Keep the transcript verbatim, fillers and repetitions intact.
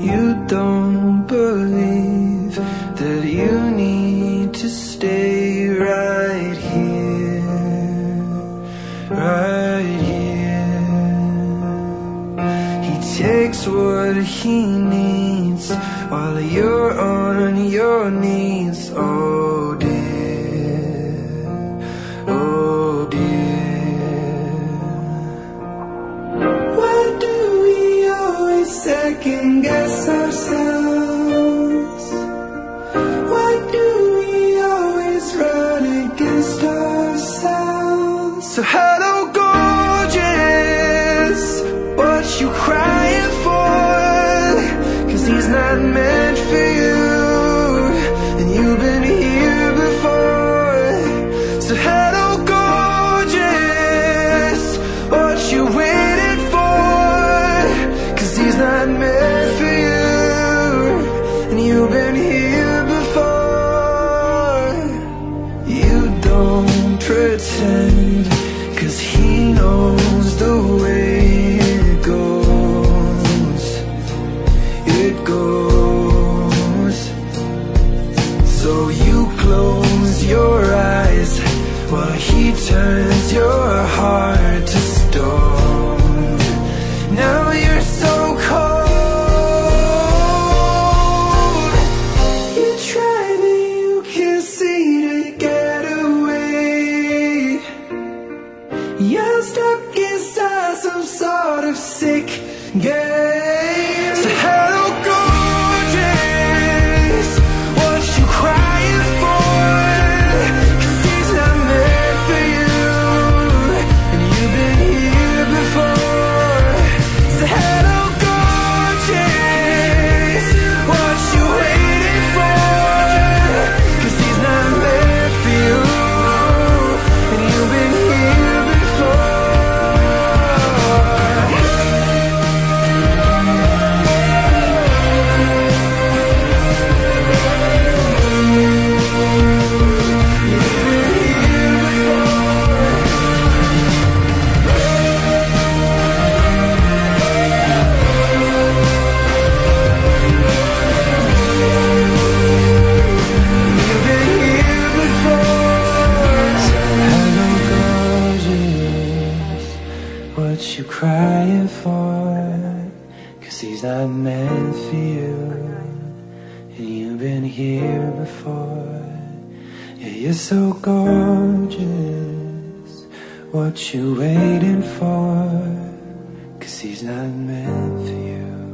You don't believe that you need to stay right here, right here. He takes what he needs while you're on your knees. Oh dear, oh dear. Why do we always second guess ourselves? Why do we always run against ourselves? So hello gorgeous, what you crying for? Cause he's not meant for you, and you've been here before. So hello gorgeous, what you waiting for? Cause he's not meant for you, and you've been here before. You don't pretend, cause he knows the way it goes, it goes. So you close your eyes while he turns your heart to stone. Now you're so cold. You try but you can't see to get away. You're stuck inside some sort of sick game. So hello gorgeous, what you crying for? Cause he's not meant for you, and you've been here before. So hello gorgeous, what you waiting for? Cause he's not meant for you, and you've been here before. What you crying for? Cause he's not meant for you, and you've been here before. Yeah, you're so gorgeous. What you waiting for? Cause he's not meant for you.